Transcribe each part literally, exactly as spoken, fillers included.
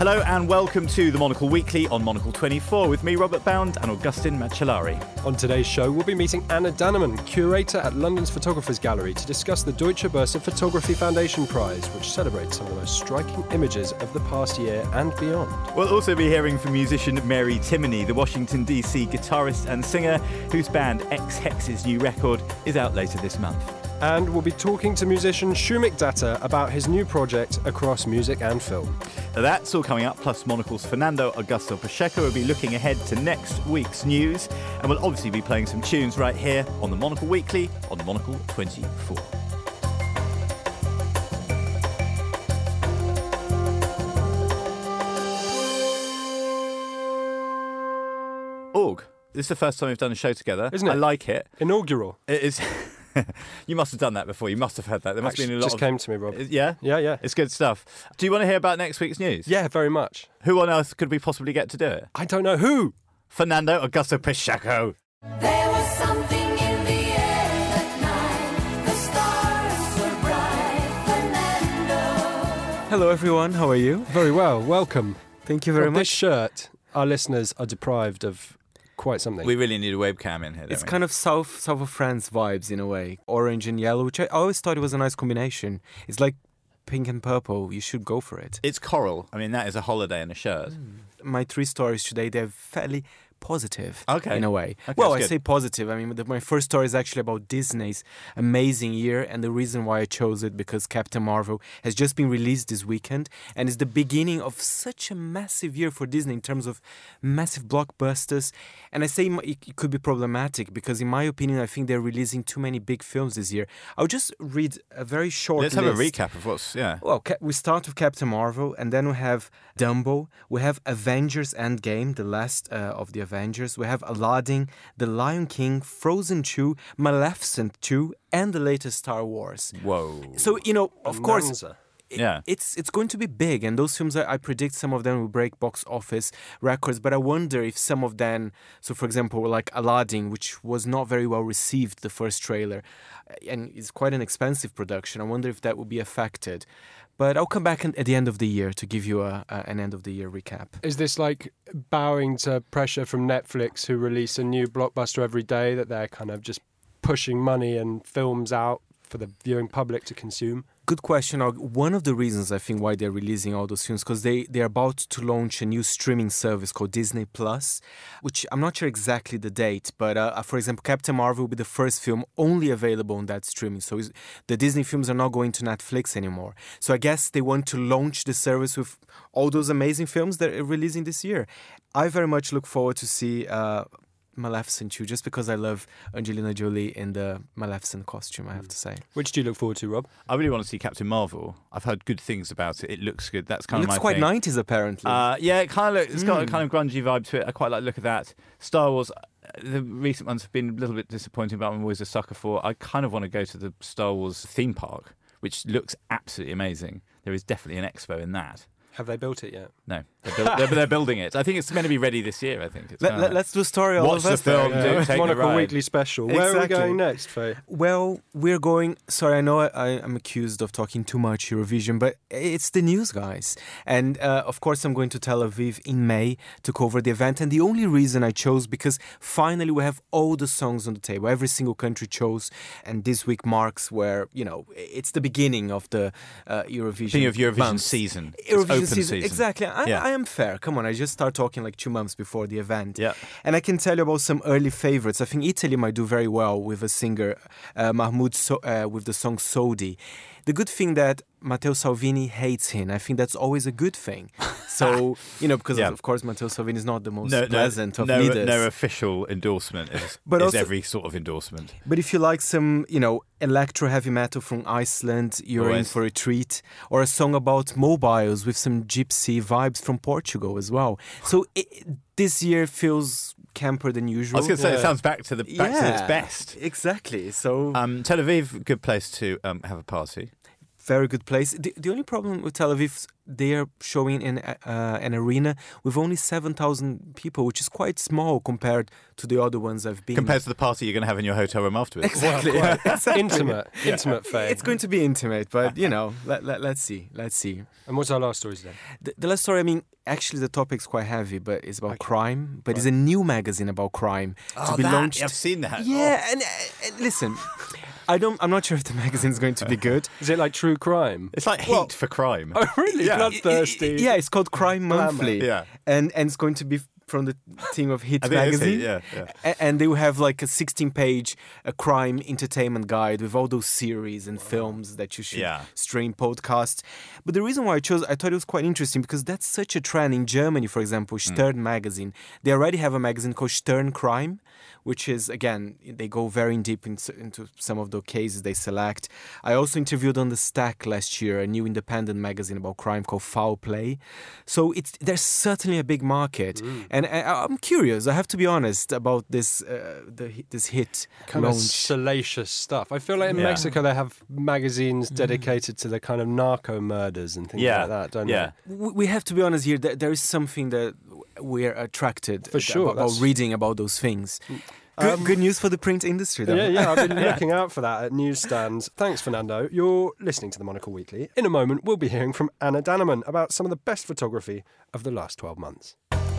Hello and welcome to the Monocle Weekly on Monocle twenty-four with me, Robert Bound, and Augustin Macellari. On today's show, we'll be meeting Anna Dannemann, curator at London's Photographers Gallery, to discuss the Deutsche Börse Photography Foundation Prize, which celebrates some of the most striking images of the past year and beyond. We'll also be hearing from musician Mary Timony, the Washington D C guitarist and singer, whose band X-Hex's new record is out later this month. And we'll be talking to musician Shumik Datta about his new project across music and film. That's all coming up, plus Monocle's Fernando Augusto Pacheco will be looking ahead to next week's news, and we'll obviously be playing some tunes right here on the Monocle Weekly on the Monocle twenty-four. Org, this is the first time we've done a show together. Isn't it? I like it. Inaugural. It is... You must have done that before. You must have heard that. There must Actually, have been a lot just of... came to me, Rob. Yeah? Yeah, yeah. It's good stuff. Do you want to hear about next week's news? Yeah, very much. Who on earth could we possibly get to do it? I don't know who. Fernando Augusto Pacheco. There was something in the air that night. The stars were bright. Fernando. Hello everyone, how are you? Very well, welcome. Thank you very From much. This shirt, our listeners are deprived of quite something. We really need a webcam in here, don't It's we? kind of South South of France vibes in a way. Orange and yellow, which I always thought it was a nice combination. It's like pink and purple. You should go for it. It's coral. I mean, that is a holiday in a shirt. My three stories today, they're fairly positive Okay. in a way. Okay, well, I that's good. say positive. I mean, the, my first story is actually about Disney's amazing year, and the reason why I chose it because Captain Marvel has just been released this weekend, and it's the beginning of such a massive year for Disney in terms of massive blockbusters. And I say it, it could be problematic because, in my opinion, I think they're releasing too many big films this year. I'll just read a very short Let's list. have a recap of what's... Yeah. Well, ca- we start with Captain Marvel, and then we have Dumbo. We have Avengers Endgame, the last uh, of the Avengers. We have Aladdin, The Lion King, Frozen two, Maleficent two, and the latest Star Wars. Whoa. So, you know, of course... Bonanza. it- Yeah. It's it's going to be big, and those films, I, I predict some of them will break box office records, but I wonder if some of them, so for example, like Aladdin, which was not very well received, the first trailer, and it's quite an expensive production, I wonder if that will be affected. But I'll come back at the end of the year to give you a, a, an end of the year recap. Is this like bowing to pressure from Netflix, who release a new blockbuster every day, that they're kind of just pushing money and films out for the viewing public to consume? Good question. Uh, One of the reasons I think why they're releasing all those films, because they, they're about to launch a new streaming service called Disney Plus, which I'm not sure exactly the date, but uh, for example, Captain Marvel will be the first film only available on that streaming. So it's- the Disney films are not going to Netflix anymore. So I guess they want to launch the service with all those amazing films that are releasing this year. I very much look forward to see... Uh, Maleficent two, just because I love Angelina Jolie in the Maleficent costume, I have to say. Which do you look forward to, Rob? I really want to see Captain Marvel. I've heard good things about it. It looks good. That's It kind of looks my quite thing. nineties, apparently. Uh, yeah, it kind of look, it's got a Mm. kind of grungy vibe to it. I quite like the look of that. Star Wars, uh, the recent ones have been a little bit disappointing, but I'm always a sucker for. I kind of want to go to the Star Wars theme park, which looks absolutely amazing. There is definitely an expo in that. Have they built it yet? No, they're, build, they're, they're building it. I think it's meant to be ready this year. I think. It's Let, kinda- us do a story all Watch of the us there. film, Yeah. do take the Monocle ride. Weekly Special. Where are we Exactly. going next, Faye? Well, we're going... Sorry, I know I, I, I'm accused of talking too much Eurovision, but it's the news, guys. And, uh, of course, I'm going to Tel Aviv in May to cover the event. And the only reason I chose, because finally we have all the songs on the table. Every single country chose. And this week marks where, you know, it's the beginning of the uh, Eurovision Beginning of Eurovision months. season. It's Eurovision open season. season. Exactly. I, Yeah. I am fair. Come on, I just start talking like two months before the event. Yeah. And I can tell you about some early favorites. I think Italy might do very well with a singer, uh, Mahmoud, so- uh, with the song Sodi. The good thing that Matteo Salvini hates him, I think that's always a good thing. So, you know, because Yeah. of course Matteo Salvini is not the most No, no, pleasant of no, leaders. no official endorsement is, But is also- every sort of endorsement. But if you like some, you know, electro heavy metal from Iceland, you're in Always. for a treat. Or a song about mobiles with some gypsy vibes from Portugal as well. So it, this year feels camper than usual. I was going to say, it Yeah. sounds back to the back to its Yeah. best. Exactly. So Um, Tel Aviv, good place to um, have a party. very good place. The, the only problem with Tel Aviv, they are showing in uh, an arena with only seven thousand people, which is quite small compared to the other ones I've been. Compared to the party you're going to have in your hotel room afterwards. Exactly. yeah, exactly. Intimate, intimate fame. It's going to be intimate, but you know, let, let, let's see, let's see. And what's our last story today? The, the last story, I mean, actually the topic's quite heavy, but it's about Okay. crime. But Right. it's a new magazine about crime Oh, to be that, launched. I've seen that. Yeah, and, uh, and listen, I don't. I'm not sure if the magazine's going to be good. Is it like true crime? It's like heat Well- for crime. Oh, really? Yeah. Bloodthirsty. Yeah, it's called Crime Monthly. Yeah. and and it's going to be from the team of Hit I think it is magazine. Heat, yeah, yeah. A- And they will have like a sixteen-page uh, crime entertainment guide with all those series and films that you should Yeah. stream, podcasts. But the reason why I chose, I thought it was quite interesting because that's such a trend in Germany. For example, Stern magazine. They already have a magazine called Stern Crime, which is again they go very in deep into, into some of the cases they select. I also interviewed on the Stack last year, a new independent magazine about crime called Foul Play. So it's there's certainly a big market, and I, I'm curious. I have to be honest about this uh, the, this hit Kind of launch. salacious stuff. I feel like in Yeah. Mexico they have magazines dedicated to the kind of narco murders and things Yeah. like that, don't Yeah. We we have to be honest here. That there is something that we're attracted For sure, about, about that's- reading about those things. Good, Um, good news for the print industry, though. they? Yeah, yeah, I've been looking out for that at newsstands. Thanks, Fernando. You're listening to the Monocle Weekly. In a moment, we'll be hearing from Anna Danneman about some of the best photography of the last twelve months.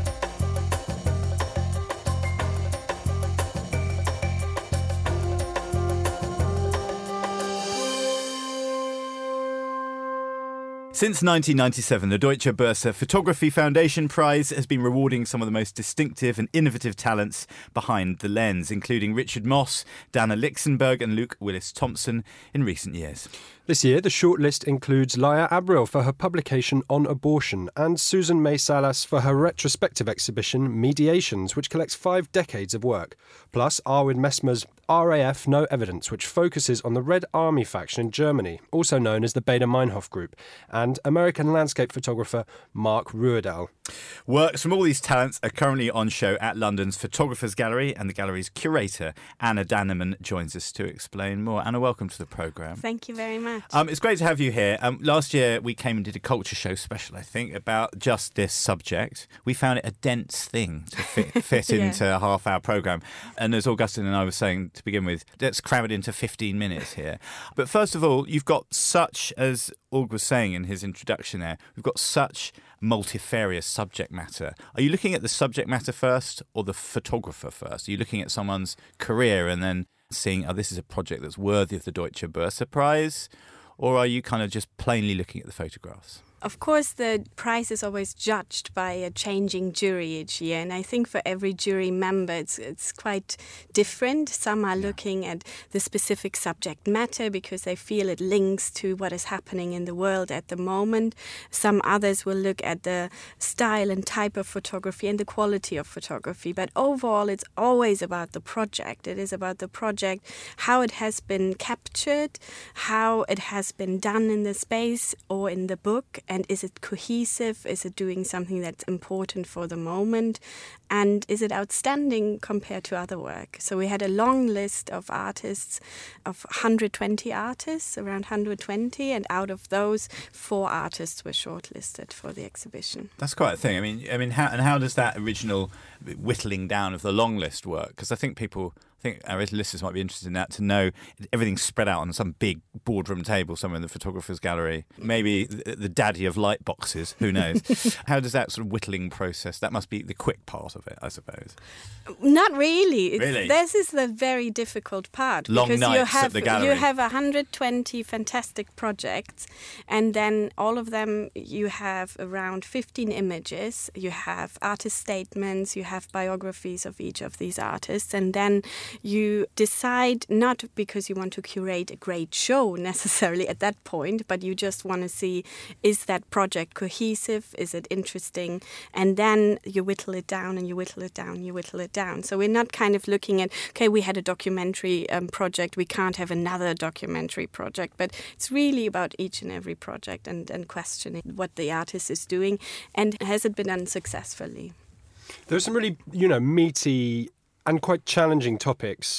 Since nineteen ninety-seven, the Deutsche Börse Photography Foundation Prize has been rewarding some of the most distinctive and innovative talents behind the lens, including Richard Moss, Dana Lichtenberg and Luke Willis-Thompson in recent years. This year, the shortlist includes Laia Abril for her publication on abortion and Susan May Salas for her retrospective exhibition Mediations, which collects five decades of work, plus Arvid Messmer's R A F No Evidence, which focuses on the Red Army faction in Germany, also known as the Baader-Meinhof Group, and American landscape photographer Mark Ruidahl. Works from all these talents are currently on show at London's Photographers Gallery, and the gallery's curator, Anna Danneman, joins us to explain more. Anna, welcome to the programme. Thank you very much. Um, it's great to have you here. Um, last year we came and did a culture show special, I think, about just this subject. We found it a dense thing to fit, fit Yeah. into a half-hour programme. And as Augustine and I were saying to begin with, let's cram it into fifteen minutes here. But first of all, you've got such, as Aug was saying in his introduction there, we've got such multifarious subject matter. Are you looking at the subject matter first or the photographer first? Are you looking at someone's career and then seeing, oh, this is a project that's worthy of the Deutsche Börse Prize? Or are you kind of just plainly looking at the photographs? Of course, the prize is always judged by a changing jury each year, and I think for every jury member it's, it's quite different. Some are looking at the specific subject matter because they feel it links to what is happening in the world at the moment. Some others will look at the style and type of photography and the quality of photography. But overall, it's always about the project. It is about the project, how it has been captured, how it has been done in the space or in the book. And is it cohesive? Is it doing something that's important for the moment? And is it outstanding compared to other work? So we had a long list of artists, of one hundred twenty artists, around one hundred twenty, and out of those, four artists were shortlisted for the exhibition. That's quite a thing. I mean, I mean, how, and how does that original whittling down of the long list work? Because I think people, I think our listeners might be interested in that, to know everything's spread out on some big boardroom table somewhere in the photographer's gallery. Maybe the, the daddy of light boxes, who knows? How does that sort of whittling process, that must be the quick part of it, I suppose. Not really. It's, Really? This is the very difficult part. Long because nights you at have, the gallery. You have one hundred twenty fantastic projects, and then all of them, you have around fifteen images. You have artist statements, you have biographies of each of these artists, and then you decide, not because you want to curate a great show necessarily at that point, but you just want to see, is that project cohesive? Is it interesting? And then you whittle it down and you whittle it down, you whittle it down. So we're not kind of looking at, okay, we had a documentary um, project, we can't have another documentary project, but it's really about each and every project and, and questioning what the artist is doing and has it been done successfully. There's some really, you know, meaty and quite challenging topics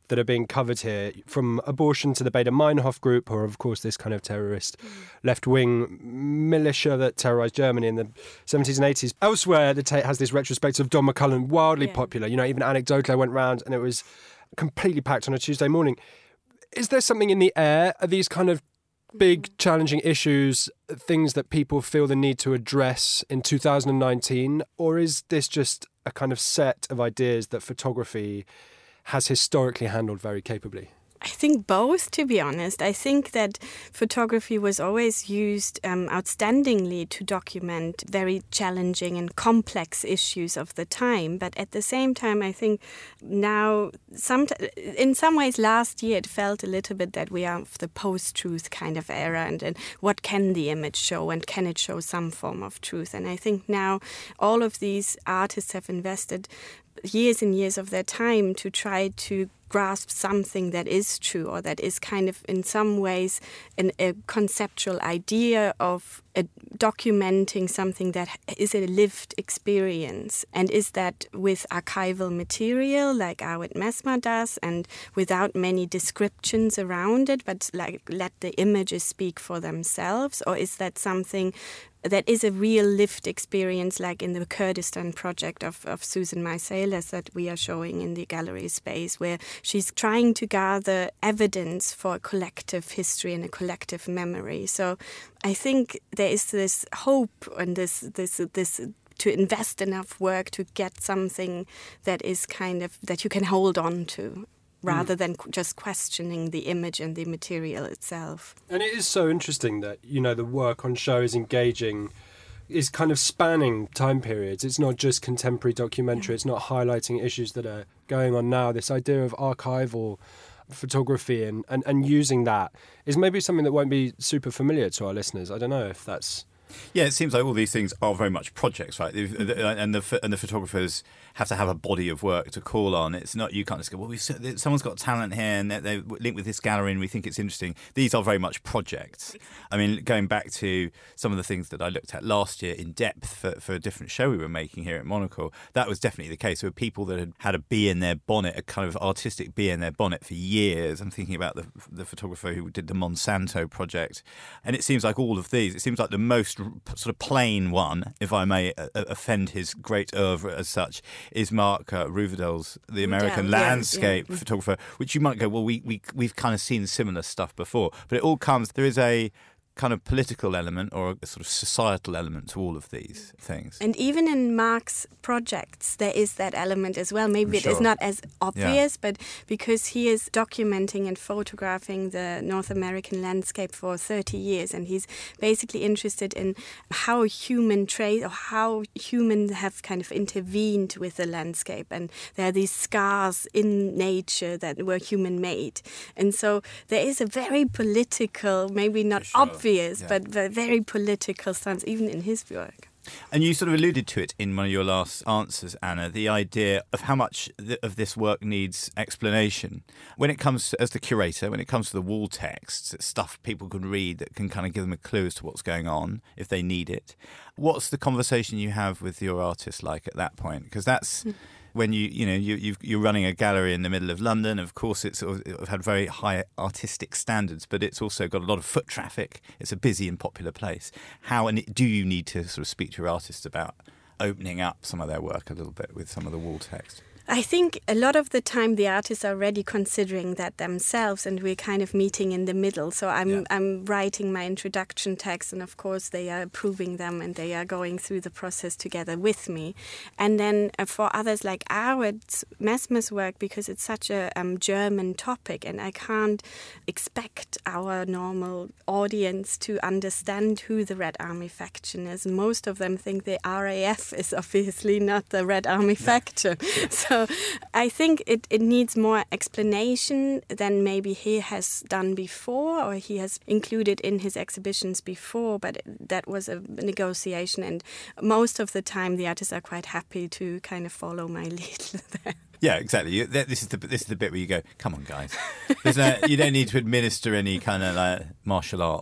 that are being covered here, from abortion to the Baader-Meinhof group, or of course this kind of terrorist mm. left-wing militia that terrorised Germany in the seventies and eighties. Elsewhere, the Tate has this retrospective of Don McCullum, wildly yeah. popular. You know, even anecdotally, I went round and it was completely packed on a Tuesday morning. Is there something in the air? Are these kind of big, challenging issues, things that people feel the need to address in two thousand nineteen? Or is this just a kind of set of ideas that photography has historically handled very capably? I think both, to be honest. I think that photography was always used um, outstandingly to document very challenging and complex issues of the time. But at the same time, I think now, some, in some ways, last year it felt a little bit that we are of the post-truth kind of era. And, and what can the image show? And can it show some form of truth? And I think now all of these artists have invested years and years of their time to try to grasp something that is true, or that is kind of in some ways an, a conceptual idea of a, documenting something that is a lived experience. And is that with archival material like Arvid Messmer does, and without many descriptions around it, but like let the images speak for themselves? Or is that something that is a real lived experience, like in the Kurdistan project of, of Susan Meiselas that we are showing in the gallery space, where she's trying to gather evidence for a collective history and a collective memory. So I think there is this hope and this this this to invest enough work to get something that is kind of that you can hold on to, rather than just questioning the image and the material itself. And it is so interesting that, you know, the work on show is engaging, is kind of spanning time periods. It's not just contemporary documentary, yeah. It's not highlighting issues that are going on now. This idea of archival photography and, and, and using that is maybe something that won't be super familiar to our listeners. I don't know if that's... Yeah, it seems like all these things are very much projects, right? And the and the photographers have to have a body of work to call on. It's not, you can't just go, well, we've, someone's got talent here and they're linked with this gallery and we think it's interesting. These are very much projects. I mean, going back to some of the things that I looked at last year in depth for, for a different show we were making here at Monocle, that was definitely the case. There were people that had had a bee in their bonnet, a kind of artistic bee in their bonnet for years. I'm thinking about the, the photographer who did the Monsanto project. And it seems like all of these, it seems like the most sort of plain one, if I may uh, offend his great oeuvre as such, is Mark uh, Ruvedell's The American Rudell, Landscape yeah, yeah. photographer, which you might go, well, we, we, we've kind of seen similar stuff before. But it all comes, there is a kind of political element or a sort of societal element to all of these things. And even in Mark's projects, there is that element as well. Maybe Sure. it is not as obvious, Yeah. but because he is documenting and photographing the North American landscape for thirty years, and he's basically interested in how human trace or how humans have kind of intervened with the landscape. And there are these scars in nature that were human-made. And so there is a very political, maybe not Sure. obvious, Yeah. but the very political stance, even in his work. And you sort of alluded to it in one of your last answers, Anna, the idea of how much th- of this work needs explanation. When it comes to, as the curator, when it comes to the wall texts, it's stuff people can read that can kind of give them a clue as to what's going on if they need it. What's the conversation you have with your artist like at that point? Because that's... Mm. When you you know you you've, you're running a gallery in the middle of London, of course it's sort of had very high artistic standards, but it's also got a lot of foot traffic. It's a busy and popular place. How and do you need to sort of speak to your artists about opening up some of their work a little bit with some of the wall text? I think a lot of the time the artists are already considering that themselves, and we're kind of meeting in the middle. So I'm Yeah. I'm writing my introduction text, and of course they are approving them and they are going through the process together with me. And then uh, for others like Arvid Messmer's work, because it's such a um, German topic, and I can't expect our normal audience to understand who the Red Army faction is. Most of them think the R A F is obviously not the Red Army faction. So I think it, it needs more explanation than maybe he has done before, or he has included in his exhibitions before, but that was a negotiation, and most of the time the artists are quite happy to kind of follow my lead there. Yeah, exactly. You, th- this is the this is the bit where you go, come on, guys. There's no, you don't need to administer any kind of like martial arts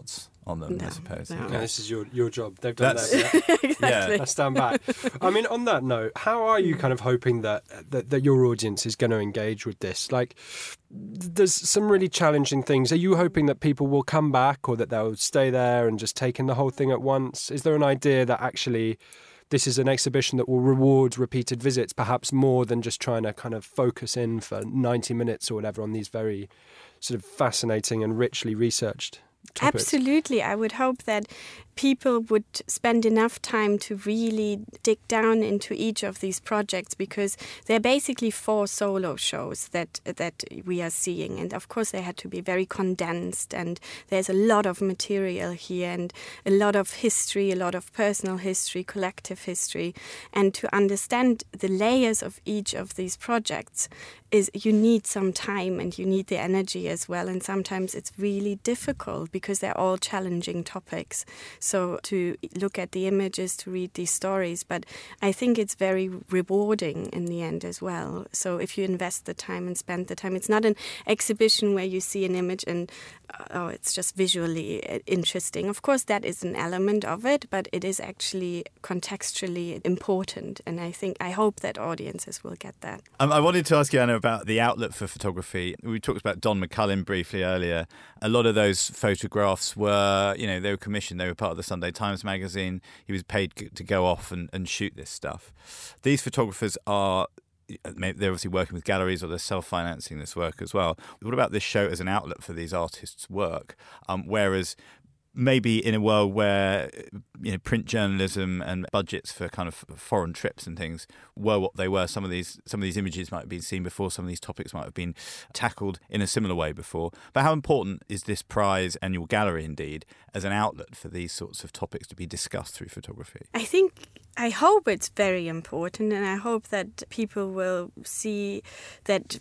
on them, No, I suppose. no. Yeah, this is your, your job. They've done That's- that. Yeah. Exactly. I stand back. I mean, on that note, how are you kind of hoping that, that that your audience is going to engage with this? Like, there's some really challenging things. Are you hoping that people will come back, or that they'll stay there and just take in the whole thing at once? Is there an idea that actually this is an exhibition that will reward repeated visits, perhaps more than just trying to kind of focus in for ninety minutes or whatever on these very sort of fascinating and richly researched topics? Absolutely. I would hope that people would spend enough time to really dig down into each of these projects, because they're basically four solo shows that that we are seeing. And of course, they had to be very condensed, and there's a lot of material here and a lot of history, a lot of personal history, collective history. And to understand the layers of each of these projects is you need some time and you need the energy as well. And sometimes it's really difficult because they're all challenging topics. So to look at the images, to read these stories, but I think it's very rewarding in the end as well. So if you invest the time and spend the time, it's not an exhibition where you see an image and uh, oh, it's just visually interesting. Of course, that is an element of it, but it is actually contextually important. And I think, I hope that audiences will get that. Um, I wanted to ask you, Anna, about the outlet for photography. We talked about Don McCullin briefly earlier. A lot of those photographs were, you know, they were commissioned. They were part of the Sunday Times magazine. He was paid g- to go off and, and shoot this stuff. These photographers are, they're obviously working with galleries, or they're self-financing this work as well. What about this show as an outlet for these artists' work? Um, whereas maybe in a world where, you know, print journalism and budgets for kind of foreign trips and things were what they were, some of these some of these images might have been seen before, some of these topics might have been tackled in a similar way before. But how important is this prize and your gallery indeed as an outlet for these sorts of topics to be discussed through photography? I think, I hope it's very important, and I hope that people will see that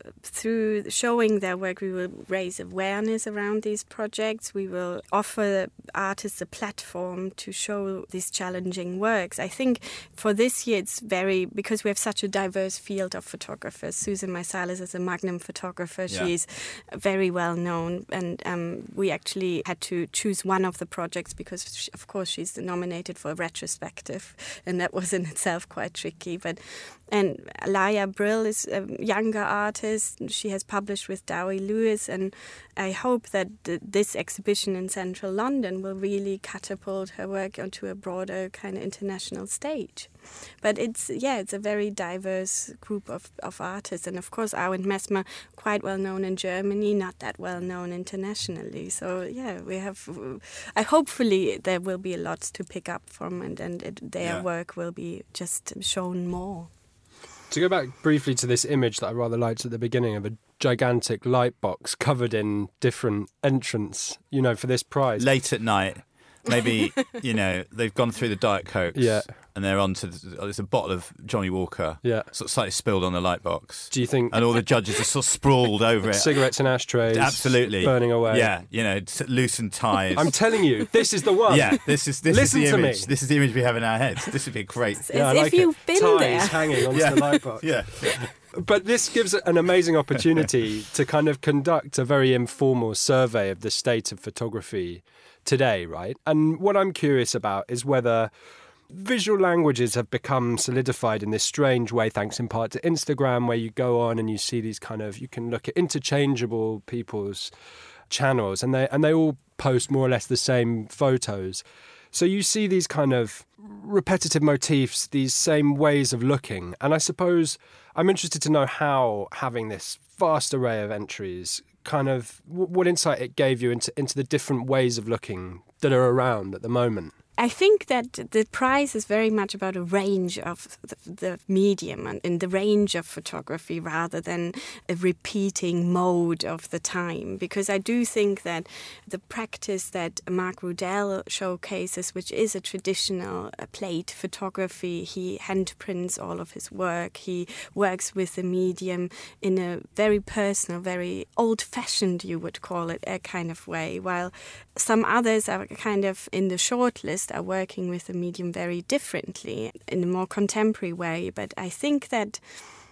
through showing their work, we will raise awareness around these projects. We will offer artists a platform to show these challenging works. I think for this year, it's very, because we have such a diverse field of photographers. Susan Meisalas is a Magnum photographer. Yeah. She's very well known, and um, we actually had to choose one of the projects because, she, of course, she's nominated for a retrospective. And that was in itself quite tricky. But and Laia Brill is a younger artist. She has published with Dowie Lewis, and I hope that th- this exhibition in central London will really catapult her work onto a broader kind of international stage. But it's, yeah, it's a very diverse group of, of artists. And of course, Arwind Messmer, quite well known in Germany, not that well known internationally. So, yeah, we have, I hopefully there will be a lot to pick up from, and, and it, their Yeah. work will be just shown more. To go back briefly to this image that I rather liked at the beginning of a gigantic light box covered in different entrants, you know, for this prize. Late at night, maybe, you know, they've gone through the Diet Cokes, Yeah. and they're on to, there's a bottle of Johnny Walker, Yeah. sort of slightly spilled on the light box. Do you think And all the judges are sort of sprawled over it. cigarettes and ashtrays Absolutely. burning away? Yeah, you know, t- loosened ties. I'm telling you, this is the one. Yeah, this is this Listen is to the me. image. This is the image we have in our heads. This would be great. As Yeah, I if like you've it. been Ties there. hanging onto Yeah. the light box. Yeah. But this gives an amazing opportunity to kind of conduct a very informal survey of the state of photography today, right? And what I'm curious about is whether visual languages have become solidified in this strange way, thanks in part to Instagram, where you go on and you see these kind of, you can look at interchangeable people's channels, and they and they all post more or less the same photos. So you see these kind of repetitive motifs, these same ways of looking. And I suppose I'm interested to know how having this vast array of entries, kind of what insight it gave you into, into the different ways of looking that are around at the moment. I think that the prize is very much about a range of the, the medium and in the range of photography rather than a repeating mode of the time. Because I do think that the practice that Mark Rudell showcases, which is a traditional uh, plate photography, he handprints all of his work. He works with the medium in a very personal, very old-fashioned, you would call it, a kind of way, while some others are kind of in the short list are working with the medium very differently in a more contemporary way. But I think that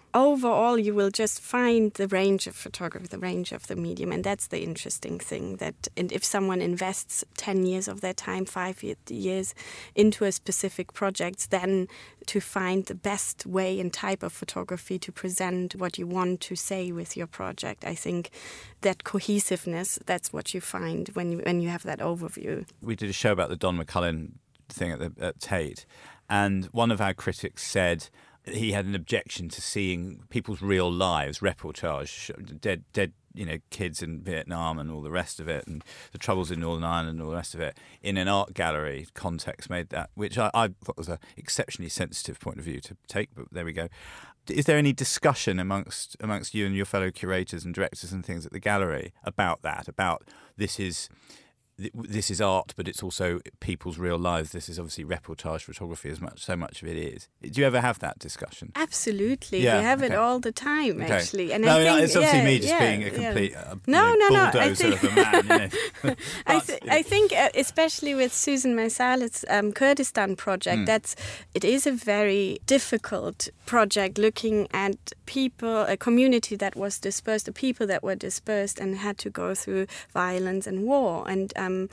overall, you will just find the range of photography, the range of the medium, and that's the interesting thing. That, and if someone invests ten years of their time, five years into a specific project, then to find the best way and type of photography to present what you want to say with your project, I think that cohesiveness, that's what you find when you when you have that overview. We did a show about the Don McCullin thing at, the, at Tate, and one of our critics said he had an objection to seeing people's real lives, reportage, dead, dead, you know, kids in Vietnam and all the rest of it, and the troubles in Northern Ireland and all the rest of it, in an art gallery context, made that, which I, I thought was an exceptionally sensitive point of view to take, but there we go. Is there any discussion amongst amongst you and your fellow curators and directors and things at the gallery about that, about this is... this is art, but it's also people's real lives. This is obviously reportage photography as much, so much of it is. Do you ever have that discussion? Absolutely. Yeah, we have okay. it all the time, Okay. actually. And no, I think, no, it's obviously yeah, me just yeah, being a yeah. complete uh, No, you know, no, no, I bulldozer think- of a man. You know. I, But, th- you know. I think, uh, especially with Susan Maysal's um, Kurdistan project, Mm. that's it is a very difficult project, looking at people, a community that was dispersed, the people that were dispersed and had to go through violence and war, and. Um,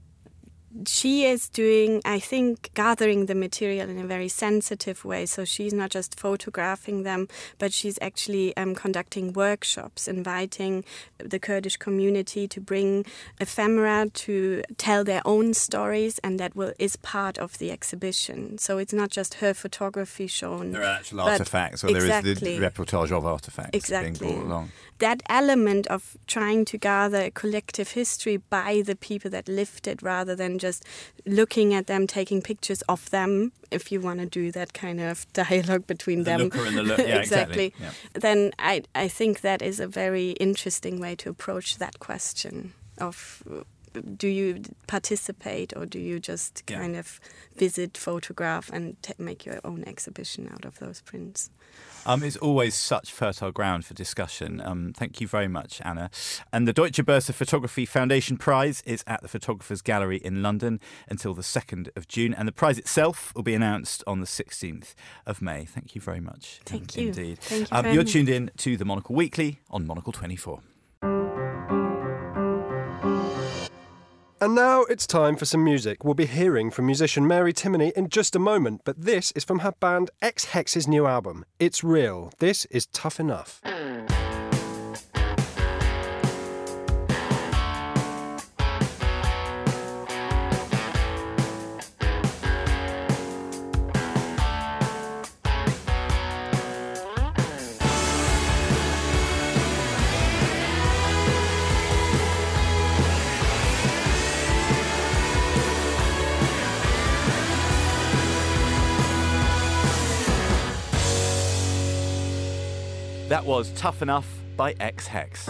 She is doing, I think, gathering the material in a very sensitive way. So she's not just photographing them, but she's actually um, conducting workshops, inviting the Kurdish community to bring ephemera to tell their own stories, and that will is part of the exhibition. So it's not just her photography shown. There are actual but artefacts, or there is exactly. the reportage of artefacts Exactly. being brought along. That element of trying to gather a collective history by the people that lived it, rather than just looking at them, taking pictures of them, if you want to do that kind of dialogue between The them. looker and the look, yeah, exactly. Yeah. Then I, I think that is a very interesting way to approach that question of uh, do you participate or do you just Yeah. kind of visit, photograph and t- make your own exhibition out of those prints? Um, it's always such fertile ground for discussion. Um, thank you very much, Anna. And the Deutsche Börse Photography Foundation Prize is at the Photographers Gallery in London until the second of June. And the prize itself will be announced on the sixteenth of May. Thank you very much. Thank um, you. Indeed. Thank you Um, very you're much. tuned in to the Monocle Weekly on Monocle twenty-four. And now it's time for some music. We'll be hearing from musician Mary Timoney in just a moment, but this is from her band X Hex's new album, It's Real. This is Tough Enough. That was Tough Enough by X Hex.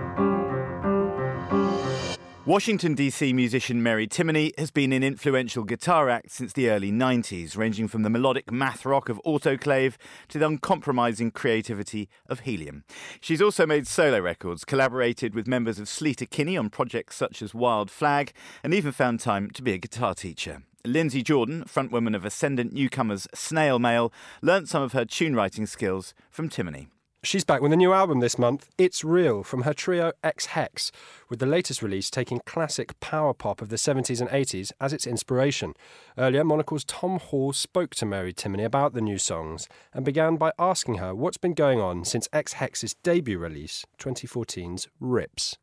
Washington, D C musician Mary Timoney has been an influential guitar act since the early nineties, ranging from the melodic math rock of Autoclave to the uncompromising creativity of Helium. She's also made solo records, collaborated with members of Sleater Kinney on projects such as Wild Flag, and even found time to be a guitar teacher. Lindsay Jordan, frontwoman of Ascendant newcomers Snail Mail, learnt some of her tune-writing skills from Timoney. She's back with a new album this month, It's Real, from her trio X Hex, with the latest release taking classic power pop of the seventies and eighties as its inspiration. Earlier, Monocle's Tom Hall spoke to Mary Timoney about the new songs and began by asking her what's been going on since X Hex's debut release, twenty fourteen's Rips.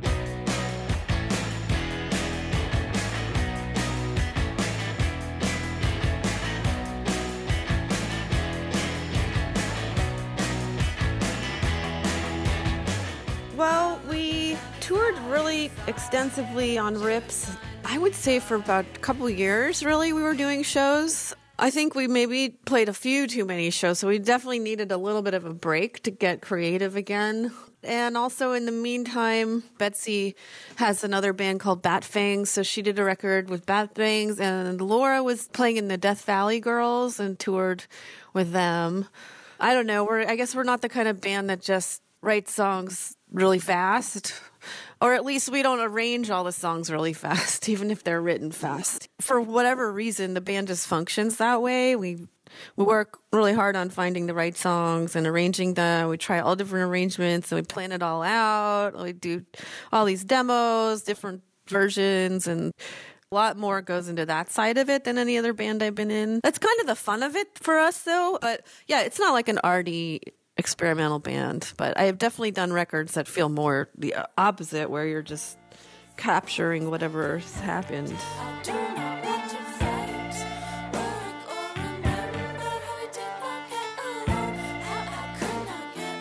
Well, we toured really extensively on Rips. I would say for about a couple of years, really, we were doing shows. I think we maybe played a few too many shows, so we definitely needed a little bit of a break to get creative again. And also in the meantime, Betsy has another band called Bat Fangs, so she did a record with Bat Fangs, and Laura was playing in the Death Valley Girls and toured with them. I don't know, we're I guess we're not the kind of band that just writes songs really fast, or at least we don't arrange all the songs really fast, even if they're written fast. For whatever reason, the band just functions that way. We we work really hard on finding the right songs and arranging them. We try all different arrangements and we plan it all out. We do all these demos, different versions, and a lot more goes into that side of it than any other band I've been in. That's kind of the fun of it for us, though. But yeah, it's not like an arty experimental band. But I have definitely done records that feel more the opposite, where you're just capturing whatever's happened. I do not want to fight, work or remember how we did not get along, how I could not get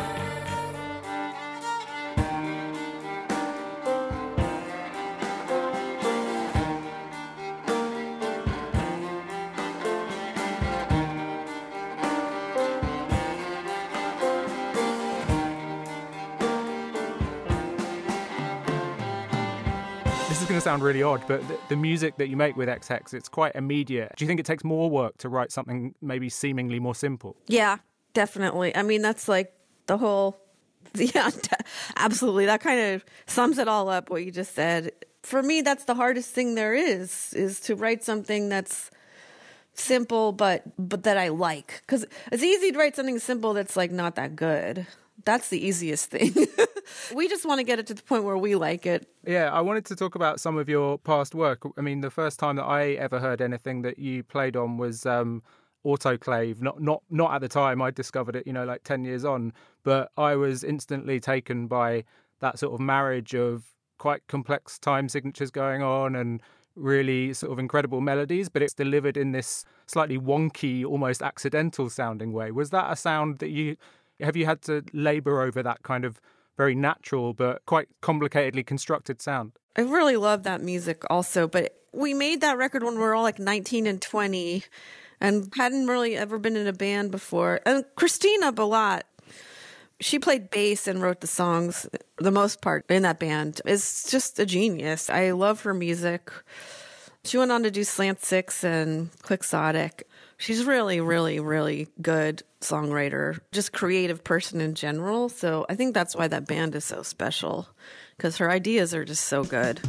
This is going to sound really odd, but the, the music that you make with X Hex, it's quite immediate. Do you think it takes more work to write something maybe seemingly more simple? Yeah, definitely. I mean, that's like the whole, yeah, absolutely. That kind of sums it all up, what you just said. For me, that's the hardest thing there is, is to write something that's simple, but but that I like. Because it's easy to write something simple that's like not that good. That's the easiest thing. We just want to get it to the point where we like it. Yeah, I wanted to talk about some of your past work. I mean, the first time that I ever heard anything that you played on was um, Autoclave. Not, not, not at the time. I discovered it, you know, like ten years on. But I was instantly taken by that sort of marriage of quite complex time signatures going on and really sort of incredible melodies, but it's delivered in this slightly wonky, almost accidental sounding way. Was that a sound that you... Have you had to labour over that kind of very natural but quite complicatedly constructed sound? I really love that music also, but we made that record when we were all like nineteen and twenty and hadn't really ever been in a band before. And Christina Balat, she played bass and wrote the songs, the most part in that band, is just a genius. I love her music. She went on to do Slant Six and Quixotic. She's really, really, really good songwriter, just creative person in general. So I think that's why that band is so special, because her ideas are just so good.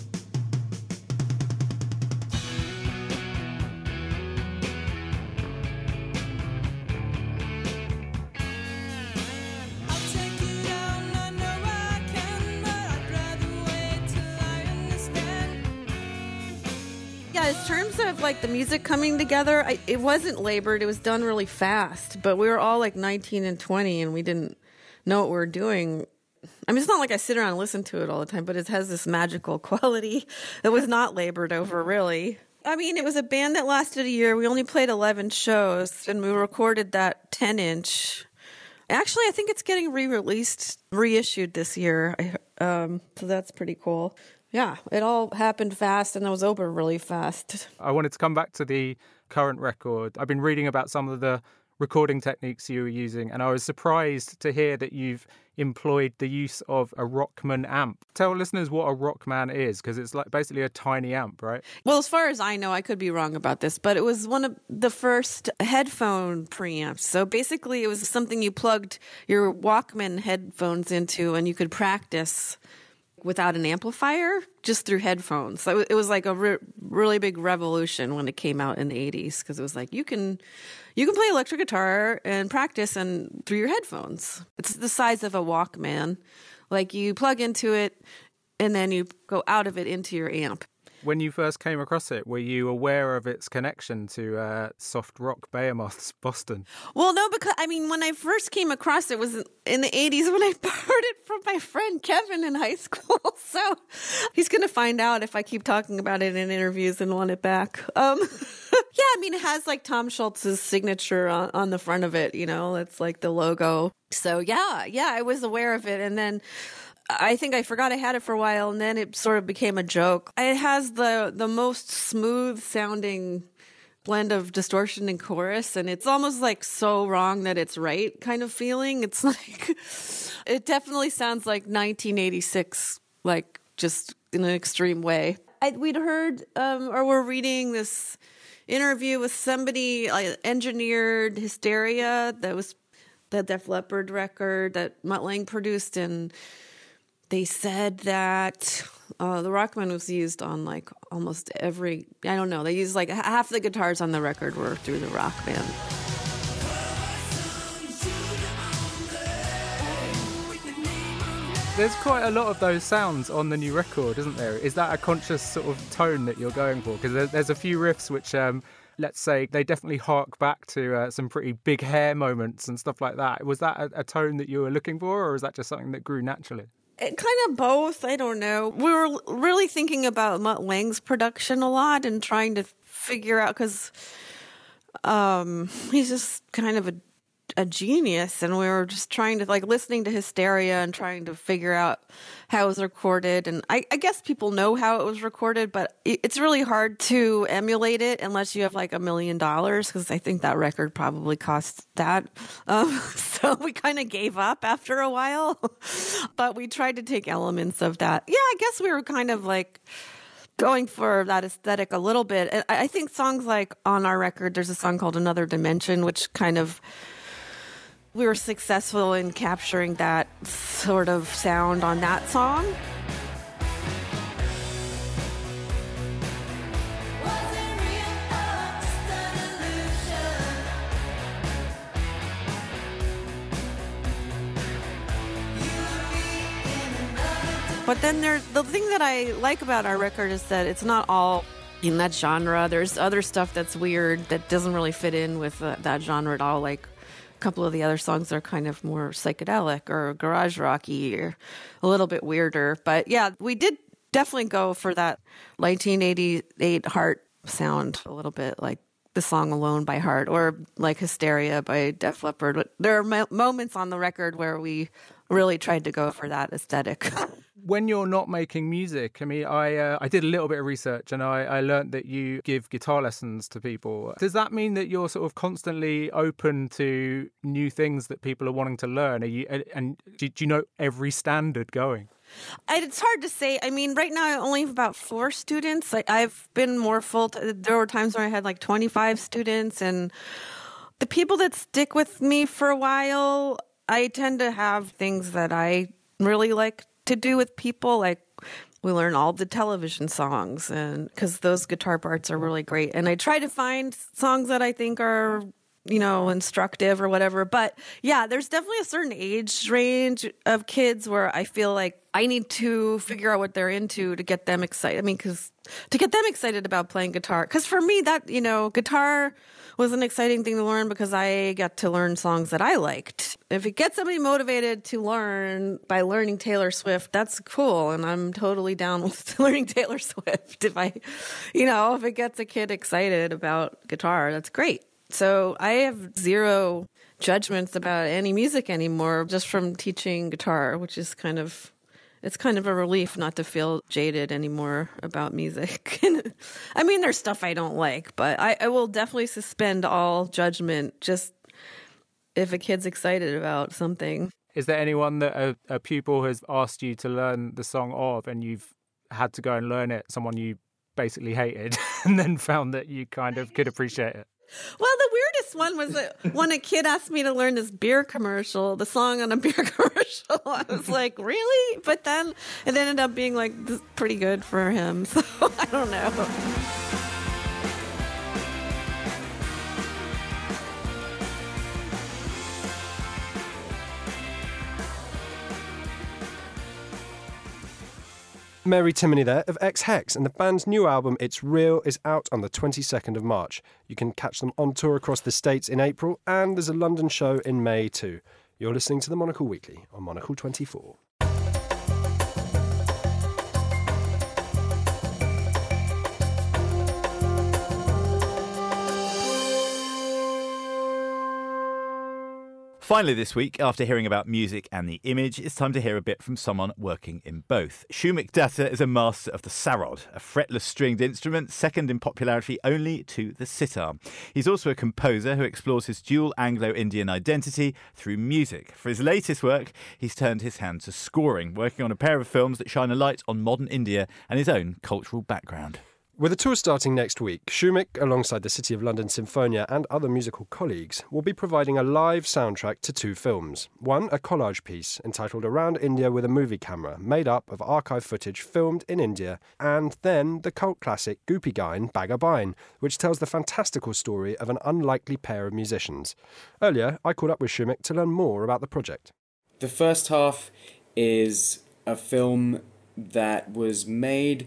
Yeah, in terms of like the music coming together, I, it wasn't labored. It was done really fast. But we were all like nineteen and twenty, and we didn't know what we were doing. I mean, it's not like I sit around and listen to it all the time, but it has this magical quality that was not labored over, really. I mean, it was a band that lasted a year. We only played eleven shows, and we recorded that ten-inch. Actually, I think it's getting re-released, reissued this year. I, um, so that's pretty cool. Yeah, it all happened fast and it was over really fast. I wanted to come back to the current record. I've been reading about some of the recording techniques you were using, and I was surprised to hear that you've employed the use of a Rockman amp. Tell listeners what a Rockman is, because it's like basically a tiny amp, right? Well, as far as I know, I could be wrong about this, but it was one of the first headphone preamps. So basically it was something you plugged your Walkman headphones into and you could practice without an amplifier, just through headphones. So it was like a re- really big revolution when it came out in the eighties, because it was like you can you can play electric guitar and practice and through your headphones. It's the size of a Walkman. Like you plug into it and then you go out of it into your amp. When you first came across it, were you aware of its connection to uh, soft rock Behemoth's Boston? Well, no, because, I mean, when I first came across it was in the eighties when I borrowed it from my friend Kevin in high school. So he's going to find out if I keep talking about it in interviews and want it back. Um, yeah, I mean, it has like Tom Schultz's signature on, on the front of it, you know, it's like the logo. So yeah, yeah, I was aware of it. And then I think I forgot I had it for a while, and then it sort of became a joke. It has the the most smooth sounding blend of distortion and chorus, and it's almost like so wrong that it's right kind of feeling. It's like, it definitely sounds like nineteen eighty-six, like just in an extreme way. I, we'd heard um, or we're reading this interview with somebody like, engineered Hysteria, that was the Def Leppard record that Mutt Lange produced, and they said that uh, the Rockman was used on like almost every, I don't know, they used like h- half the guitars on the record were through the Rockman. There's quite a lot of those sounds on the new record, isn't there? Is that a conscious sort of tone that you're going for? Because there's a few riffs which, um, let's say, they definitely hark back to uh, some pretty big hair moments and stuff like that. Was that a, a tone that you were looking for, or is that just something that grew naturally? It kind of both. I don't know. We were really thinking about Mutt Lange's production a lot and trying to figure out, because um, he's just kind of a a genius, and we were just trying to like listening to Hysteria and trying to figure out how it was recorded. And I, I guess people know how it was recorded, but it, it's really hard to emulate it unless you have like a million dollars, because I think that record probably cost that. Um, so we kind of gave up after a while, but we tried to take elements of that. Yeah, I guess we were kind of like going for that aesthetic a little bit. And I I think songs like on our record, there's a song called Another Dimension, which kind of, we were successful in capturing that sort of sound on that song. But then there's the thing that I like about our record is that it's not all in that genre. There's other stuff that's weird that doesn't really fit in with uh, that genre at all, like couple of the other songs are kind of more psychedelic or garage rocky or a little bit weirder. But yeah, we did definitely go for that nineteen eighty-eight Heart sound, a little bit like the song Alone by Heart or like Hysteria by Def Leppard. But there are mo- moments on the record where we really tried to go for that aesthetic. When you're not making music, I mean, I uh, I did a little bit of research and I, I learned that you give guitar lessons to people. Does that mean that you're sort of constantly open to new things that people are wanting to learn? Are you and, and do, do you know every standard going? It's hard to say. I mean, right now I only have about four students. Like, I've been more full. T- there were times where I had like twenty-five students, and the people that stick with me for a while, I tend to have things that I really like to do with people. Like, we learn all the television songs, and because those guitar parts are really great. And I try to find songs that I think are, you know, instructive or whatever. But yeah, there's definitely a certain age range of kids where I feel like I need to figure out what they're into to get them excited. I mean, because to get them excited about playing guitar. Because for me, that, you know, guitar was an exciting thing to learn because I got to learn songs that I liked. If it gets somebody motivated to learn by learning Taylor Swift, that's cool. And I'm totally down with learning Taylor Swift. If I, you know, if it gets a kid excited about guitar, that's great. So I have zero judgments about any music anymore just from teaching guitar, which is kind of, it's kind of a relief not to feel jaded anymore about music. I mean, there's stuff I don't like, but I, I will definitely suspend all judgment just if a kid's excited about something. Is there anyone that a, a pupil has asked you to learn the song of and you've had to go and learn it, someone you basically hated and then found that you kind of could appreciate it? Well, the weirdest one was that when a kid asked me to learn this beer commercial, the song on a beer commercial. I was like, really? But then it ended up being like pretty good for him. So I don't know. Mary Timony there of X-Hex, and the band's new album It's Real is out on the twenty-second of March. You can catch them on tour across the States in April, and there's a London show in May too. You're listening to the Monocle Weekly on Monocle twenty-four. Finally this week, after hearing about music and the image, it's time to hear a bit from someone working in both. Shu McDatta is a master of the sarod, a fretless stringed instrument second in popularity only to the sitar. He's also a composer who explores his dual Anglo-Indian identity through music. For his latest work, he's turned his hand to scoring, working on a pair of films that shine a light on modern India and his own cultural background. With a tour starting next week, Shumik, alongside the City of London Symphonia and other musical colleagues, will be providing a live soundtrack to two films. One, a collage piece entitled Around India with a Movie Camera, made up of archive footage filmed in India, and then the cult classic Goopy Gain Baga Bain, which tells the fantastical story of an unlikely pair of musicians. Earlier, I caught up with Shumik to learn more about the project. The first half is a film that was made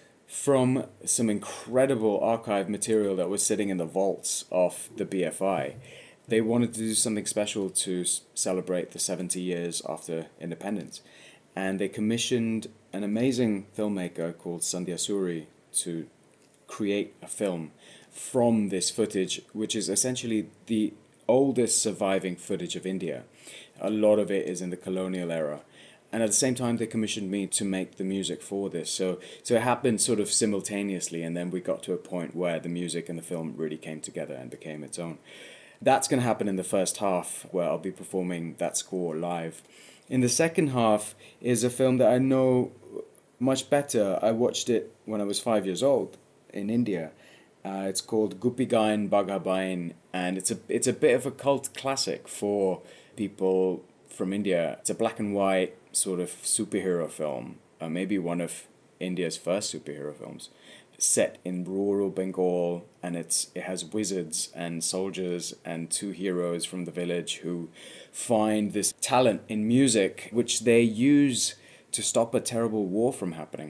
from some incredible archive material that was sitting in the vaults of the B F I. They wanted to do something special to s- celebrate the seventy years after independence. And they commissioned an amazing filmmaker called Sandhya Suri to create a film from this footage, which is essentially the oldest surviving footage of India. A lot of it is in the colonial era. And at the same time, they commissioned me to make the music for this. So so it happened sort of simultaneously, and then we got to a point where the music and the film really came together and became its own. That's going to happen in the first half, where I'll be performing that score live. In the second half is a film that I know much better. I watched it when I was five years old in India. Uh, it's called Goopy Gain Baga Bain, and it's a it's a bit of a cult classic for people from India. It's a black and white sort of superhero film, uh, maybe one of India's first superhero films, set in rural Bengal, and it's it has wizards and soldiers and two heroes from the village who find this talent in music, which they use to stop a terrible war from happening.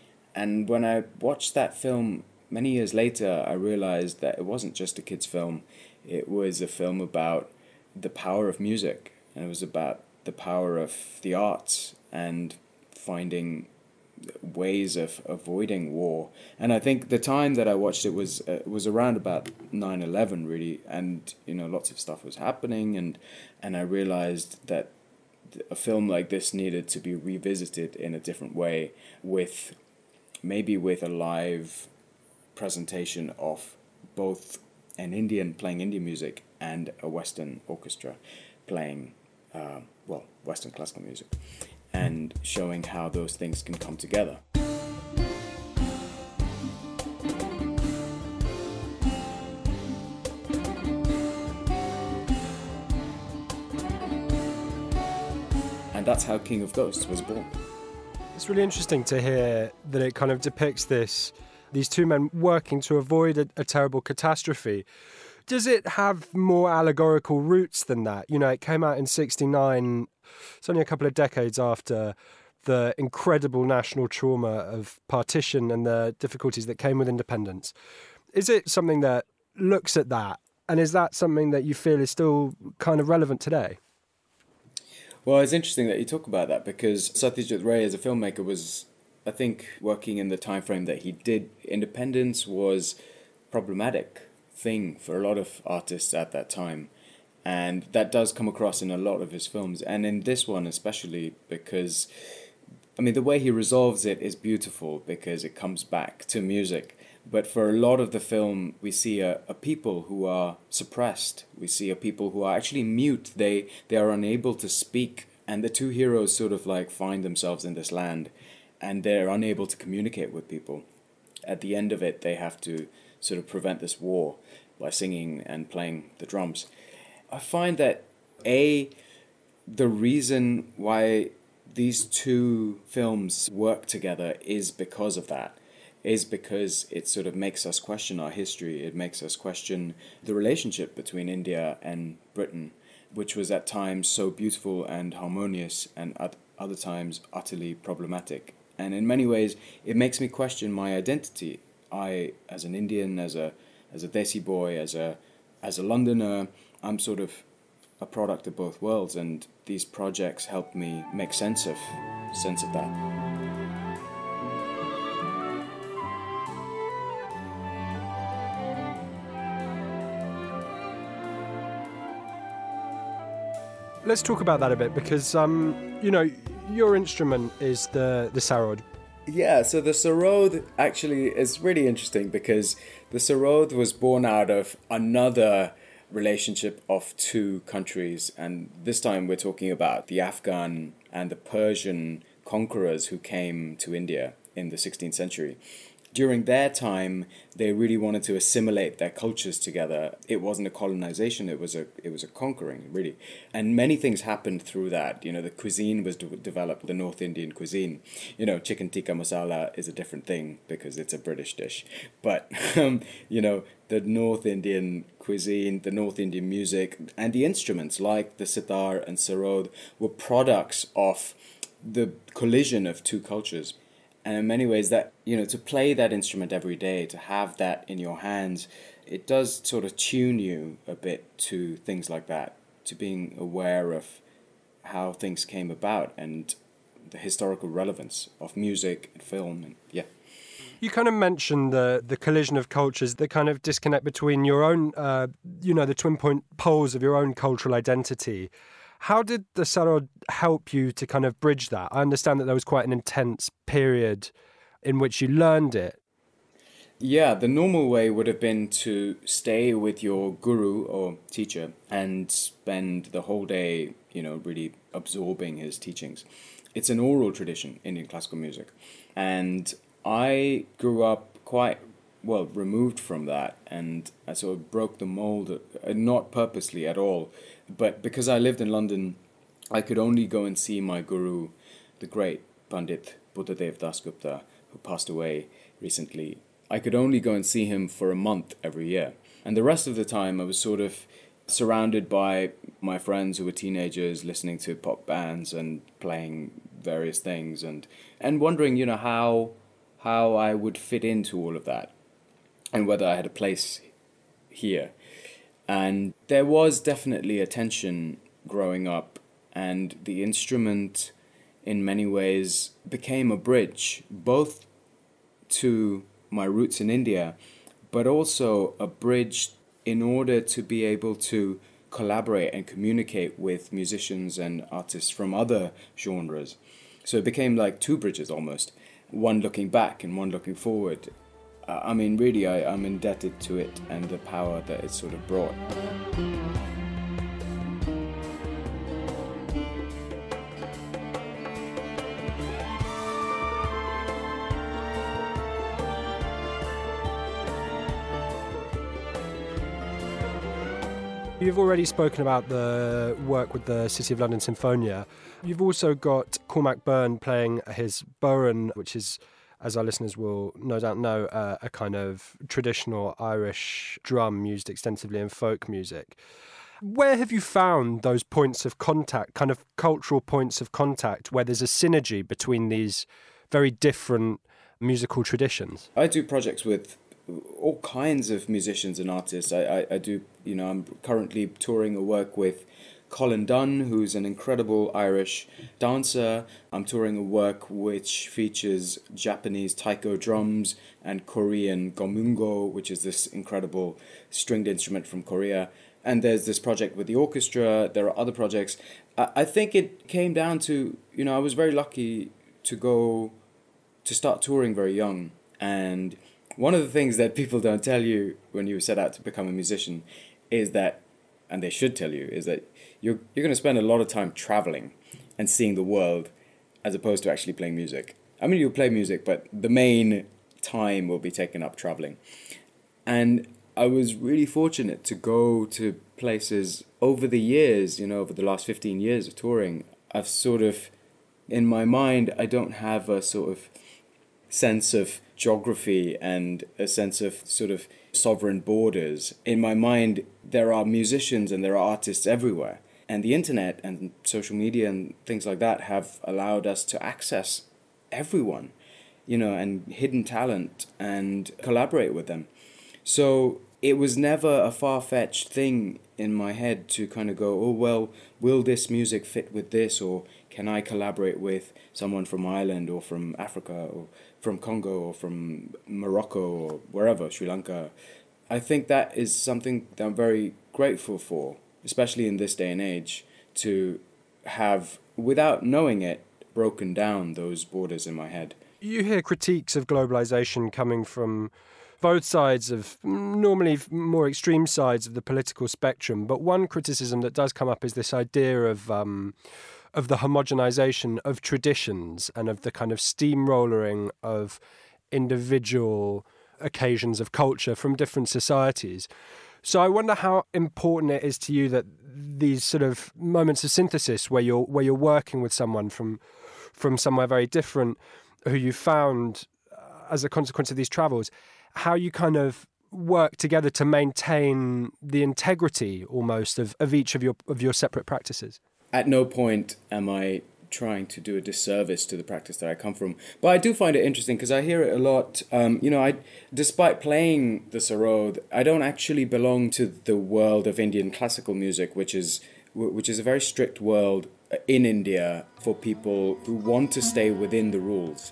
And when I watched that film many years later, I realized that it wasn't just a kid's film. It was a film about the power of music, and it was about the power of the arts and finding ways of avoiding war. And I think the time that I watched it was uh, was around about nine eleven, really, and you know lots of stuff was happening, and and I realized that a film like this needed to be revisited in a different way, with maybe with a live presentation of both an Indian playing Indian music and a Western orchestra playing uh, well, Western classical music, and showing how those things can come together. And that's how King of Ghosts was born. It's really interesting to hear that it kind of depicts this, these two men working to avoid a, a terrible catastrophe. Does it have more allegorical roots than that? You know, it came out in sixty-nine, it's only a couple of decades after the incredible national trauma of partition and the difficulties that came with independence. Is it something that looks at that? And is that something that you feel is still kind of relevant today? Well, it's interesting that you talk about that, because Satyajit Ray as a filmmaker was, I think, working in the time frame that he did. Independence was problematic thing for a lot of artists at that time, and that does come across in a lot of his films, and in this one especially, because I mean the way he resolves it is beautiful, because it comes back to music. But for a lot of the film, we see a, a people who are suppressed. We see a people who are actually mute. They they are unable to speak, and the two heroes sort of like find themselves in this land, and they're unable to communicate with people. At the end of it, they have to sort of prevent this war by singing and playing the drums. I find that, A, the reason why these two films work together is because of that, is because it sort of makes us question our history. It makes us question the relationship between India and Britain, which was at times so beautiful and harmonious, and at other times utterly problematic. And in many ways, it makes me question my identity. I, as an Indian, as a as a Desi boy, as a as a Londoner, I'm sort of a product of both worlds, and these projects help me make sense of sense of that. Let's talk about that a bit, because um, you know, your instrument is the the sarod. Yeah, so the sarod actually is really interesting, because the sarod was born out of another relationship of two countries, and this time we're talking about the Afghan and the Persian conquerors who came to India in the sixteenth century. during their time, they really wanted to assimilate their cultures together. It wasn't a colonization; it was a it was a conquering, really. And many things happened through that. You know, the cuisine was de- developed, the North Indian cuisine. You know, chicken tikka masala is a different thing because it's a British dish, but um, you know, the North Indian cuisine, the North Indian music, and the instruments like the sitar and sarod were products of the collision of two cultures. And in many ways, that, you know, to play that instrument every day, to have that in your hands, it does sort of tune you a bit to things like that, to being aware of how things came about and the historical relevance of music and film. And yeah. You kind of mentioned the the collision of cultures, the kind of disconnect between your own, uh, you know, the twin point poles of your own cultural identity. How did the sarod help you to kind of bridge that? I understand that there was quite an intense period in which you learned it. Yeah, the normal way would have been to stay with your guru or teacher and spend the whole day, you know, really absorbing his teachings. It's an oral tradition, Indian classical music. And I grew up quite well removed from that, and I sort of broke the mold, uh, not purposely at all, but because I lived in London, I could only go and see my guru, the great Pandit Buddhadev Dasgupta, who passed away recently. I could only go and see him for a month every year, and the rest of the time I was sort of surrounded by my friends who were teenagers, listening to pop bands and playing various things, and and wondering, you know, how how I would fit into all of that, and whether I had a place here. And there was definitely a tension growing up, and the instrument in many ways became a bridge both to my roots in India, but also a bridge in order to be able to collaborate and communicate with musicians and artists from other genres. So it became like two bridges almost, one looking back and one looking forward. I mean, really, I, I'm indebted to it and the power that it sort of brought. You've already spoken about the work with the City of London Sinfonia. You've also got Cormac Byrne playing his bodhrán, which is, as our listeners will no doubt know, uh, a kind of traditional Irish drum used extensively in folk music. Where have you found those points of contact, kind of cultural points of contact, where there's a synergy between these very different musical traditions? I do projects with all kinds of musicians and artists. I, I, I do, you know, I'm currently touring a work with Colin Dunn, who's an incredible Irish dancer. I'm touring a work which features Japanese taiko drums and Korean gomungo, which is this incredible stringed instrument from Korea. And there's this project with the orchestra. There are other projects. I, I think it came down to, you know, I was very lucky to go, to start touring very young. And one of the things that people don't tell you when you set out to become a musician is that, and they should tell you, is that you're you're going to spend a lot of time traveling and seeing the world as opposed to actually playing music. I mean, you'll play music, but the main time will be taken up traveling. And I was really fortunate to go to places over the years, you know, over the last fifteen years of touring. I've sort of, in my mind, I don't have a sort of sense of geography and a sense of sort of sovereign borders. In my mind, there are musicians and there are artists everywhere. And the internet and social media and things like that have allowed us to access everyone, you know, and hidden talent and collaborate with them. So it was never a far-fetched thing in my head to kind of go, oh, well, will this music fit with this? Or can I collaborate with someone from Ireland or from Africa or from Congo or from Morocco or wherever, Sri Lanka? I think that is something that I'm very grateful for, especially in this day and age, to have, without knowing it, broken down those borders in my head. You hear critiques of globalization coming from both sides of, normally more extreme sides of the political spectrum, but one criticism that does come up is this idea of um, of the homogenization of traditions and of the kind of steamrollering of individual occasions of culture from different societies. So I wonder how important it is to you that these sort of moments of synthesis where you're where you're working with someone from from somewhere very different who you found uh, as a consequence of these travels, how you kind of work together to maintain the integrity almost of, of each of your of your separate practices. At no point am I trying to do a disservice to the practice that I come from. But I do find it interesting because I hear it a lot. Um, you know, I, despite playing the sarod, I don't actually belong to the world of Indian classical music, which is which is a very strict world in India for people who want to stay within the rules.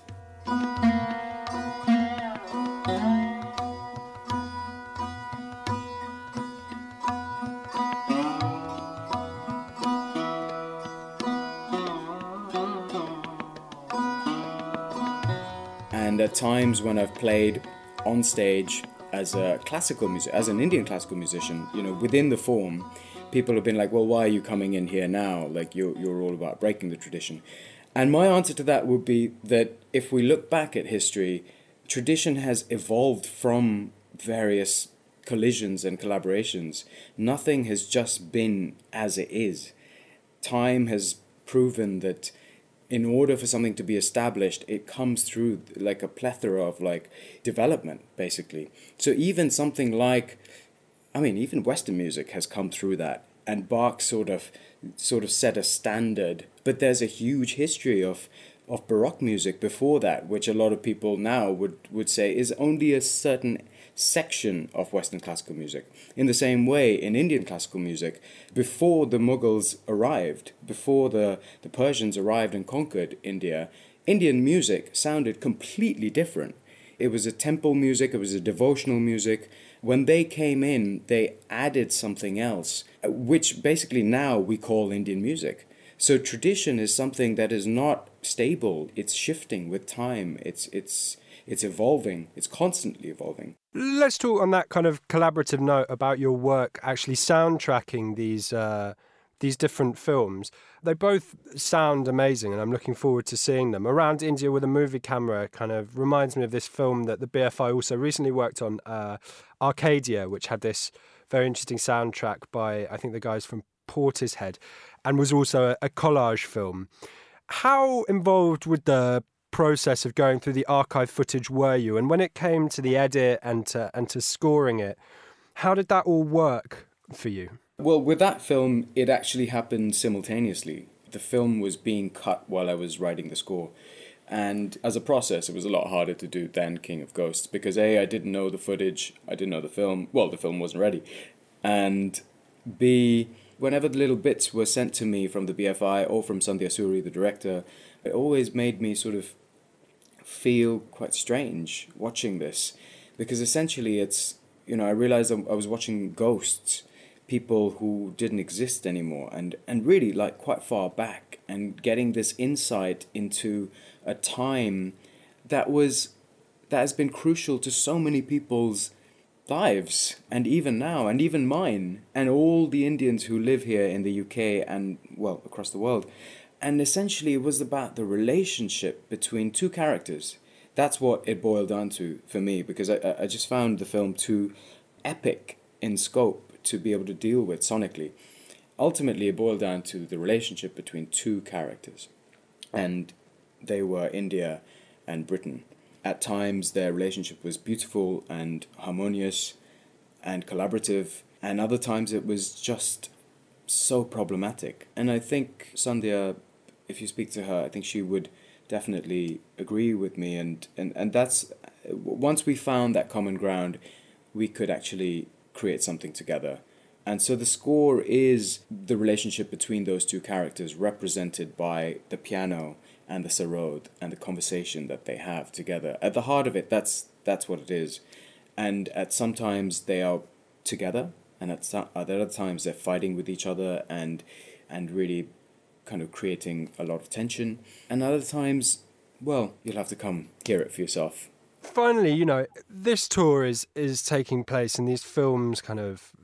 And at times when I've played on stage as a classical music, as an Indian classical musician, you know, within the form, people have been like, well, why are you coming in here now? Like, you're, you're all about breaking the tradition. And my answer to that would be that if we look back at history, tradition has evolved from various collisions and collaborations. Nothing has just been as it is. Time has proven that in order for something to be established, it comes through like a plethora of like development, basically. So even something like, I mean, even Western music has come through that, and Bach sort of sort of set a standard. But there's a huge history of of Baroque music before that, which a lot of people now would, would say is only a certain section of Western classical music. In the same way, in Indian classical music, before the Mughals arrived, before the, the Persians arrived and conquered India, Indian music sounded completely different. It was a temple music, it was a devotional music. When they came in, they added something else, which basically now we call Indian music. So tradition is something that is not stable. It's shifting with time. It's it's it's evolving. It's constantly evolving. Let's talk on that kind of collaborative note about your work actually soundtracking these uh, these different films. They both sound amazing, and I'm looking forward to seeing them. Around India with a Movie Camera kind of reminds me of this film that the B F I also recently worked on, uh, Arcadia, which had this very interesting soundtrack by, I think, the guys from Portishead, and was also a, a collage film. How involved with the process of going through the archive footage were you? And when it came to the edit and to, and to scoring it, how did that all work for you? Well, with that film, it actually happened simultaneously. The film was being cut while I was writing the score. And as a process, it was a lot harder to do than King of Ghosts because A, I didn't know the footage, I didn't know the film, well, the film wasn't ready. And B, whenever the little bits were sent to me from the B F I or from Sandhya Suri, the director, it always made me sort of feel quite strange watching this. Because essentially it's, you know, I realized I was watching ghosts, people who didn't exist anymore, and, and really like quite far back, and getting this insight into a time that was, that has been crucial to so many people's lives, and even now, and even mine, and all the Indians who live here in the U K and, well, across the world. And essentially it was about the relationship between two characters. That's what it boiled down to for me, because I, I just found the film too epic in scope to be able to deal with sonically. Ultimately, it boiled down to the relationship between two characters, and they were India and Britain. At times, their relationship was beautiful and harmonious and collaborative, and other times it was just so problematic. And I think Sandhya, if you speak to her, I think she would definitely agree with me. And, and, and that's, once we found that common ground, we could actually create something together. And so the score is the relationship between those two characters represented by the piano and the sarod and the conversation that they have together. At the heart of it, that's that's what it is. And at sometimes they are together, and at, some, at other times they're fighting with each other and and really kind of creating a lot of tension. And other times, well, you'll have to come hear it for yourself. Finally, you know, this tour is is taking place, and these films kind of,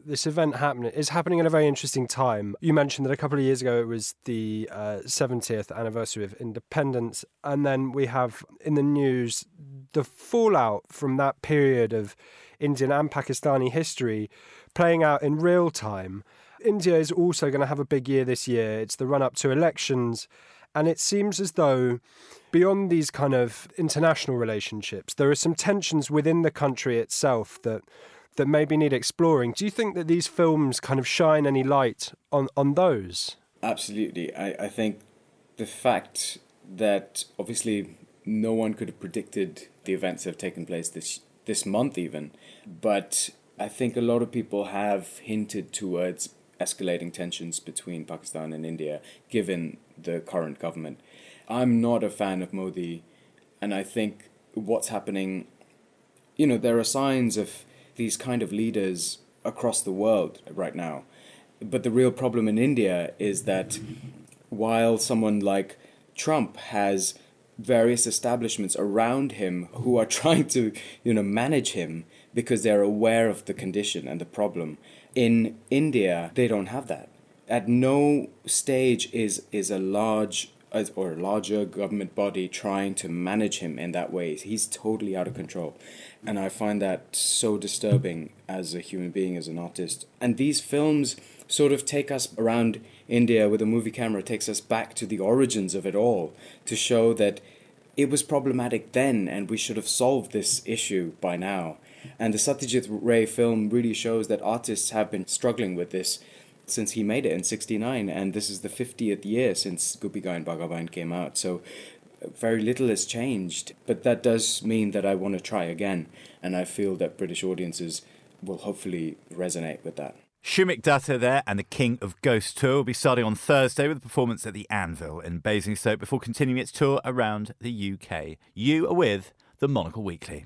this event happening is happening at a very interesting time. You mentioned that a couple of years ago it was the uh, seventieth anniversary of independence, and then we have in the news the fallout from that period of Indian and Pakistani history playing out in real time. India is also going to have a big year this year. It's the run-up to elections, and it seems as though beyond these kind of international relationships, there are some tensions within the country itself that that maybe need exploring. Do you think that these films kind of shine any light on, on those? Absolutely. I, I think the fact that obviously no one could have predicted the events that have taken place this this month even, but I think a lot of people have hinted towards escalating tensions between Pakistan and India, given the current government. I'm not a fan of Modi, and I think what's happening, you know, there are signs of these kind of leaders across the world right now. But the real problem in India is that while someone like Trump has various establishments around him who are trying to, you know, manage him because they're aware of the condition and the problem, in India, they don't have that. At no stage is is a large as- or a larger government body trying to manage him in that way. He's totally out of control. And I find that so disturbing as a human being, as an artist. And these films sort of take us around India with a movie camera, takes us back to the origins of it all to show that it was problematic then and we should have solved this issue by now. And the Satyajit Ray film really shows that artists have been struggling with this since he made it in sixty-nine, and this is the fiftieth year since Gupi Gayan Bhagavan came out, so very little has changed. But that does mean that I want to try again, and I feel that British audiences will hopefully resonate with that. Shumik Datta there, and the King of Ghost tour will be starting on Thursday with a performance at the Anvil in Basingstoke before continuing its tour around the U K. You are with the Monocle Weekly.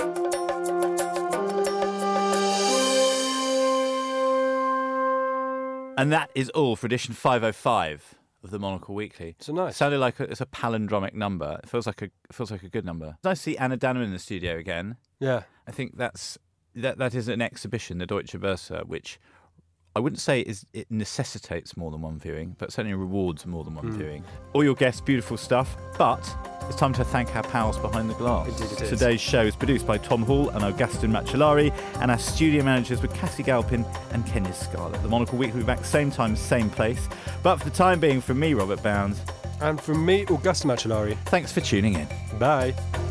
And that is all for edition five oh five of the Monocle Weekly. So nice. It sounded like a, it's a palindromic number. It feels like a it feels like a good number. Nice to see Anna Dannemann in the studio again. Yeah. I think that's that that is an exhibition, the Deutsche Börse, which I wouldn't say is it necessitates more than one viewing, but certainly rewards more than one Mm. viewing. All your guests, beautiful stuff, but it's time to thank our pals behind the glass. Indeed it is. Today's show is produced by Tom Hall and Augustin Macellari, and our studio managers were Cassie Galpin and Kenya Scarlett. The Monocle Week will be back same time, same place. But for the time being, from me, Robert Bounds, And from me, Augustin Macellari. thanks for tuning in. Bye.